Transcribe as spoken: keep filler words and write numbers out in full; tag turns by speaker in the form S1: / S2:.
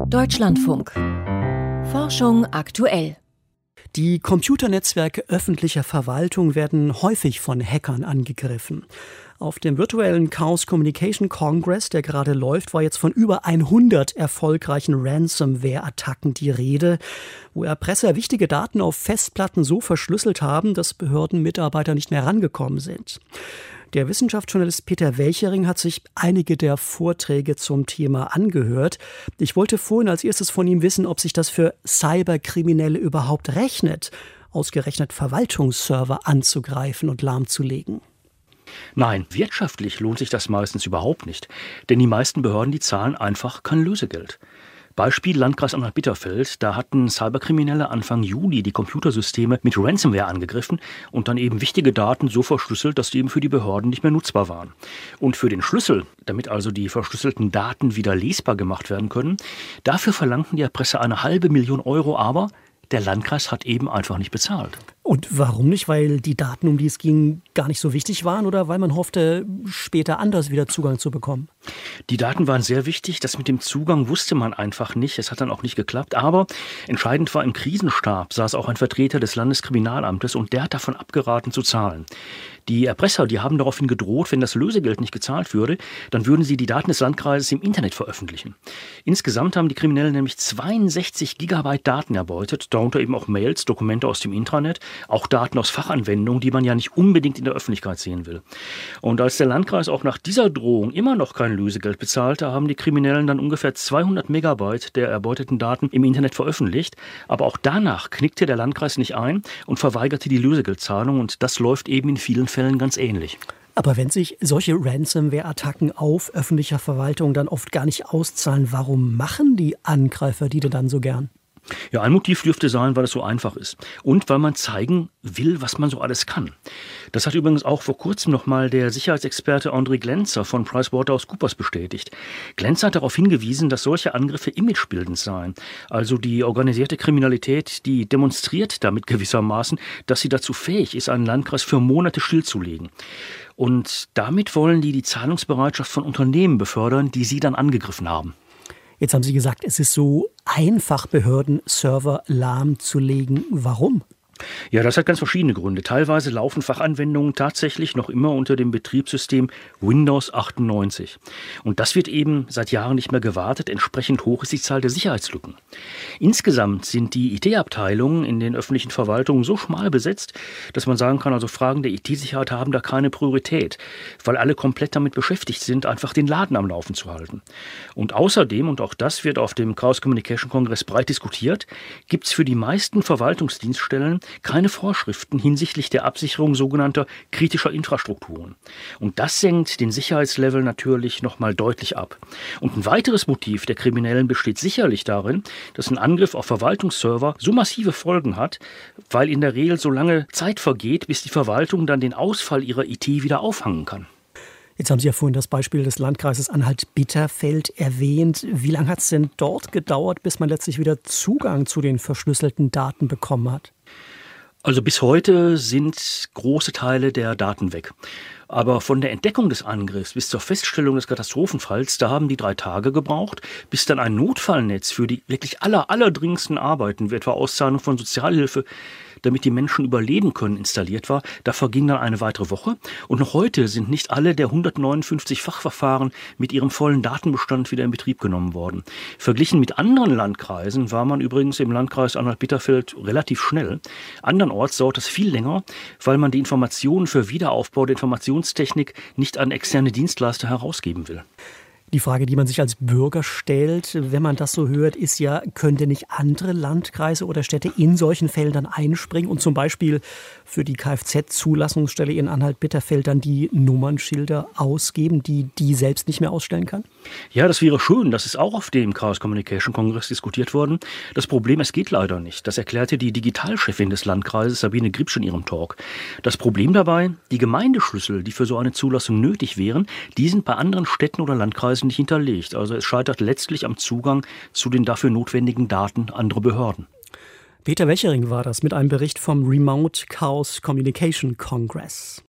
S1: Deutschlandfunk. Forschung aktuell.
S2: Die Computernetzwerke öffentlicher Verwaltung werden häufig von Hackern angegriffen. Auf dem virtuellen Chaos Communication Congress, der gerade läuft, war jetzt von über hundert erfolgreichen Ransomware-Attacken die Rede, wo Erpresser wichtige Daten auf Festplatten so verschlüsselt haben, dass Behördenmitarbeiter nicht mehr rangekommen sind. Der Wissenschaftsjournalist Peter Welchering hat sich einige der Vorträge zum Thema angehört. Ich wollte vorhin als erstes von ihm wissen, ob sich das für Cyberkriminelle überhaupt rechnet, ausgerechnet Verwaltungsserver anzugreifen und lahmzulegen.
S3: Nein, wirtschaftlich lohnt sich das meistens überhaupt nicht, denn die meisten Behörden, die zahlen einfach kein Lösegeld. Beispiel Landkreis Anhalt-Bitterfeld, da hatten Cyberkriminelle Anfang Juli die Computersysteme mit Ransomware angegriffen und dann eben wichtige Daten so verschlüsselt, dass die eben für die Behörden nicht mehr nutzbar waren. Und für den Schlüssel, damit also die verschlüsselten Daten wieder lesbar gemacht werden können, dafür verlangten die Erpresser eine halbe Million Euro, aber der Landkreis hat eben einfach nicht bezahlt.
S2: Und warum nicht? Weil die Daten, um die es ging, gar nicht so wichtig waren oder weil man hoffte, später anders wieder Zugang zu bekommen?
S3: Die Daten waren sehr wichtig. Das mit dem Zugang wusste man einfach nicht. Es hat dann auch nicht geklappt. Aber entscheidend war, im Krisenstab saß auch ein Vertreter des Landeskriminalamtes und der hat davon abgeraten zu zahlen. Die Erpresser, die haben daraufhin gedroht, wenn das Lösegeld nicht gezahlt würde, dann würden sie die Daten des Landkreises im Internet veröffentlichen. Insgesamt haben die Kriminellen nämlich zweiundsechzig Gigabyte Daten erbeutet, darunter eben auch Mails, Dokumente aus dem Intranet, auch Daten aus Fachanwendungen, die man ja nicht unbedingt in der Öffentlichkeit sehen will. Und als der Landkreis auch nach dieser Drohung immer noch kein Lösegeld bezahlte, haben die Kriminellen dann ungefähr zweihundert Megabyte der erbeuteten Daten im Internet veröffentlicht. Aber auch danach knickte der Landkreis nicht ein und verweigerte die Lösegeldzahlung. Und das läuft eben in vielen Fällen ganz ähnlich.
S2: Aber wenn sich solche Ransomware-Attacken auf öffentlicher Verwaltung dann oft gar nicht auszahlen, warum machen die Angreifer die denn dann so gern?
S3: Ja, ein Motiv dürfte sein, weil es so einfach ist. Und weil man zeigen will, was man so alles kann. Das hat übrigens auch vor kurzem nochmal der Sicherheitsexperte André Glänzer von PricewaterhouseCoopers bestätigt. Glänzer hat darauf hingewiesen, dass solche Angriffe imagebildend seien. Also die organisierte Kriminalität, die demonstriert damit gewissermaßen, dass sie dazu fähig ist, einen Landkreis für Monate stillzulegen. Und damit wollen die die Zahlungsbereitschaft von Unternehmen befördern, die sie dann angegriffen haben.
S2: Jetzt haben Sie gesagt, es ist so einfach, Behördenserver lahmzulegen. Warum?
S3: Ja, das hat ganz verschiedene Gründe. Teilweise laufen Fachanwendungen tatsächlich noch immer unter dem Betriebssystem Windows achtundneunzig. Und das wird eben seit Jahren nicht mehr gewartet. Entsprechend hoch ist die Zahl der Sicherheitslücken. Insgesamt sind die I T-Abteilungen in den öffentlichen Verwaltungen so schmal besetzt, dass man sagen kann, also Fragen der I T-Sicherheit haben da keine Priorität, weil alle komplett damit beschäftigt sind, einfach den Laden am Laufen zu halten. Und außerdem, und auch das wird auf dem Chaos Communication Congress breit diskutiert, gibt es für die meisten Verwaltungsdienststellen keine Vorschriften hinsichtlich der Absicherung sogenannter kritischer Infrastrukturen. Und das senkt den Sicherheitslevel natürlich nochmal deutlich ab. Und ein weiteres Motiv der Kriminellen besteht sicherlich darin, dass ein Angriff auf Verwaltungsserver so massive Folgen hat, weil in der Regel so lange Zeit vergeht, bis die Verwaltung dann den Ausfall ihrer I T wieder auffangen kann.
S2: Jetzt haben Sie ja vorhin das Beispiel des Landkreises Anhalt-Bitterfeld erwähnt. Wie lange hat es denn dort gedauert, bis man letztlich wieder Zugang zu den verschlüsselten Daten bekommen hat?
S3: Also bis heute sind große Teile der Daten weg. Aber von der Entdeckung des Angriffs bis zur Feststellung des Katastrophenfalls, da haben die drei Tage gebraucht, bis dann ein Notfallnetz für die wirklich aller, allerdringendsten Arbeiten, wie etwa Auszahlung von Sozialhilfe, damit die Menschen überleben können, installiert war. Da verging dann eine weitere Woche. Und noch heute sind nicht alle der hundertneunundfünfzig Fachverfahren mit ihrem vollen Datenbestand wieder in Betrieb genommen worden. Verglichen mit anderen Landkreisen war man übrigens im Landkreis Anhalt-Bitterfeld relativ schnell. Andernorts dauert das viel länger, weil man die Informationen für Wiederaufbau der Informationstechnik nicht an externe Dienstleister herausgeben will.
S2: Die Frage, die man sich als Bürger stellt, wenn man das so hört, ist ja, könnte nicht andere Landkreise oder Städte in solchen Fällen dann einspringen und zum Beispiel für die Kfz-Zulassungsstelle in Anhalt-Bitterfeld dann die Nummernschilder ausgeben, die die selbst nicht mehr ausstellen kann?
S3: Ja, das wäre schön. Das ist auch auf dem Chaos Communication Congress diskutiert worden. Das Problem, es geht leider nicht. Das erklärte die Digitalchefin des Landkreises, Sabine Gripsch, in ihrem Talk. Das Problem dabei, die Gemeindeschlüssel, die für so eine Zulassung nötig wären, die sind bei anderen Städten oder Landkreisen nicht hinterlegt. Also es scheitert letztlich am Zugang zu den dafür notwendigen Daten anderer Behörden.
S2: Peter Welchering war das mit einem Bericht vom Remote Chaos Communication Congress.